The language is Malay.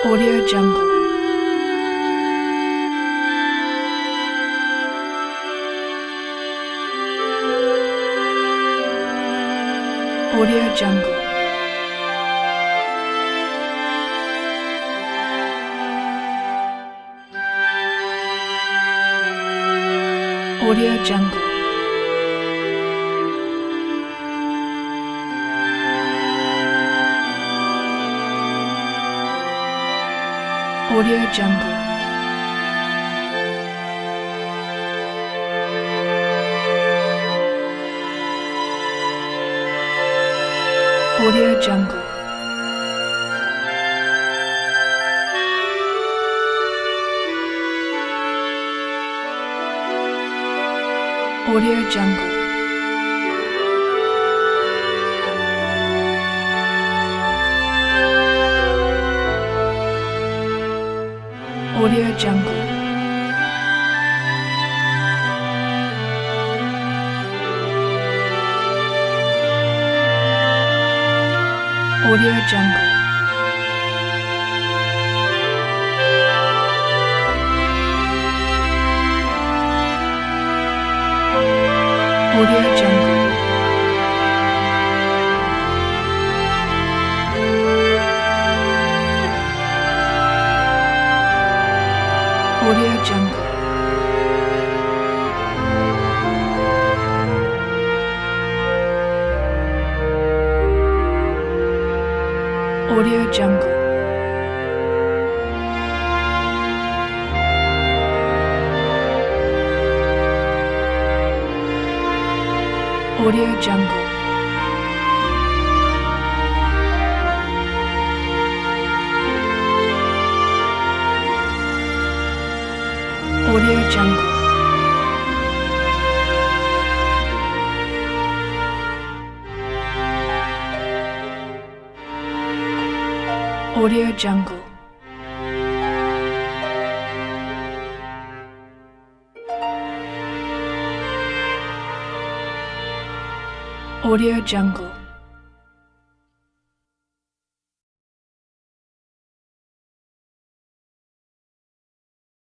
Audio Jungle. Audio Jungle. Audio Jungle. Audio Jungle. Audio Jungle. Audio Jungle. Audio Jungle. Audio Jungle. Audio Jungle. Audio Jungle. Audio Jungle. Audio Jungle. Audio Jungle. Audio Jungle. Audio Jungle.